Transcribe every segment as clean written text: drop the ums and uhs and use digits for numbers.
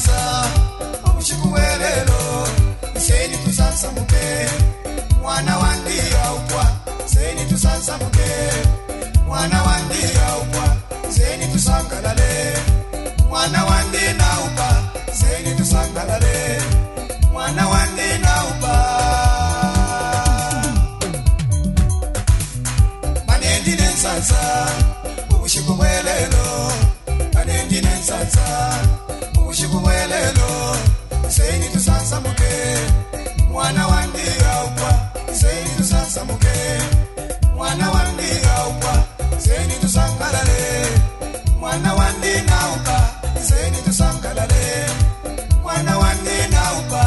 sansa umushikuwelelo seni tusansa muke mwana wandi yaukwa seni tusansa muke mwana wandi yaukwa seni tusangalale mwana wandi naupa seni tusangalale mwana wandi naupa manendine sansa umushikuwelelo manendine sansa umushikuwelelo seni tusansa muke mwana wandi yaukwa seni tusansa muke mwana wandi yaukwa seni tusangalale mwana wandi naupa seni tusangalale mwana wandi naupa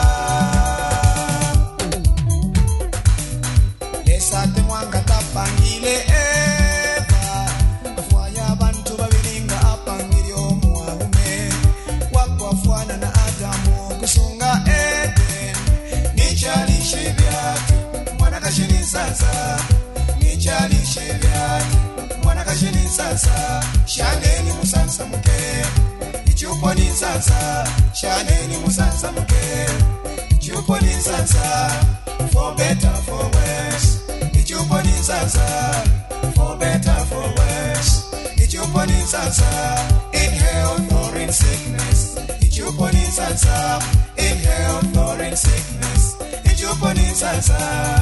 lesate mwanga tapangile eva afwaya abantu babiringa apangilyo mualume wakwafuana na Adamu kusunga Eden nichali shibyati mwana kashini sasa nichali shibyati mwana kashini sasa shaneni musansa muke ichupo ni sasa shaneni musansa muke ichupo ni sasa for better for worse ichupo ni sasa for better for worse ichupo ni sasa in health or in sickness ichupo ni sasa in health or in sickness ichupo ni sasa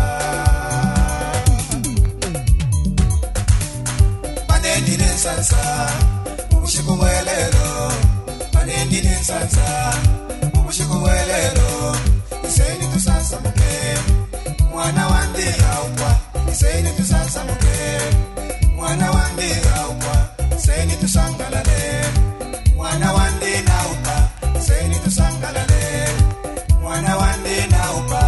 manendine sansa umushikuwelelo manendine sansa umushikuwelelo iseni tusansa muke mwana wandi yaukwa iseni tusansa muke mwana wandi yaukwa iseni tusangalale mwana wandi naupa iseni tusangalale mwana wandi naupa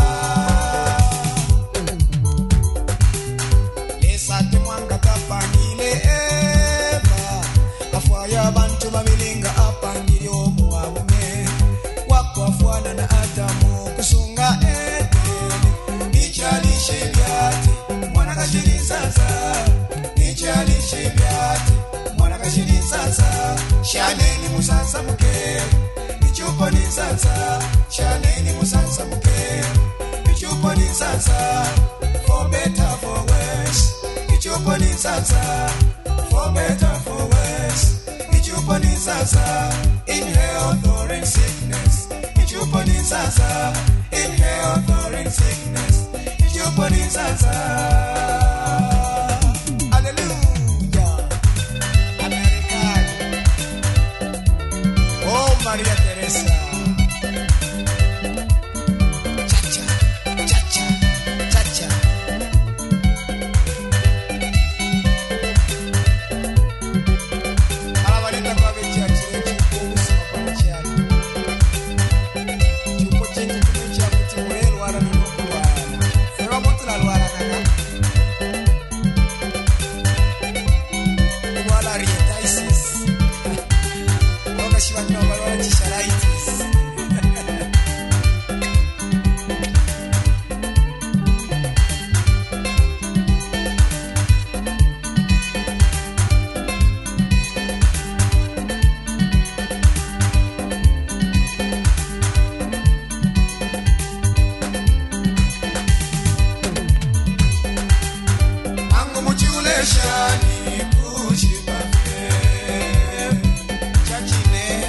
lesate mwanga tapangile eva afwaya abantu babilinga apangilyo mualume wakwafuana na Adamu kusunga Eden nichali shibyati mwana kashini sasa nichali shibyati mwana kashini sasa shaneni musansa muke ichupo ni sasa shaneni musansa muke ichupo ni sasa for better for worse ichupo ni sasa for better for worse ichupo ni sasa in health or in sickness ichupo ni sasa in health or in sickness ichupo ni sasa hallelujah American oh Maria Teresa cha cha cha cha cha alabaleta kwa becha chichi kuhusu mapachiani chupo chenye kumucha kutimulelu wala nunukua sewa motu la luara kaka wala rietaisis waka shiva nina wala chisharaitis angu muchuleshani kushipafye chachine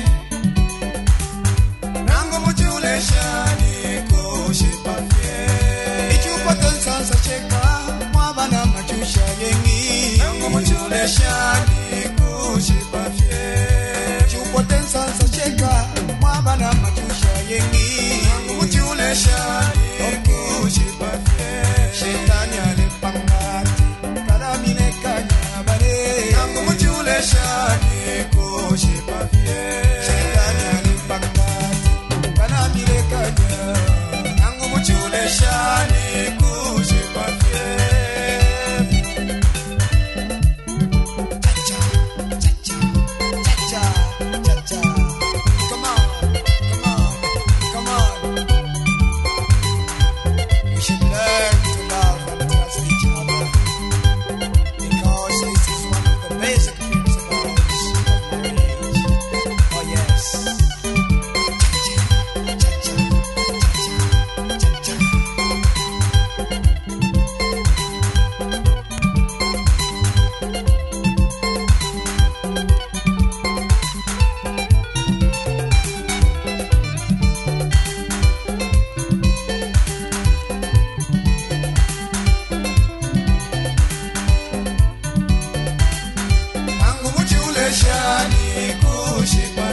nangu muchuleshani kushipafye ichupa tensansa cheka mwabana machusha yengi nangu muchuleshani kushipafye ichupa tensansa cheka mwabana machusha yengi nangu muchuleshani kushipafye shetani alipangati kalamine kanyabare nangu muchuleshani kushipafye shetani alipangati kalamine kanya nangu muchuleshani kushipafye cha cha cha cha cha cha come on come on we should learn to love and trust each other because this is one of the basic principles of marriage. Oh yes. shani kushikwa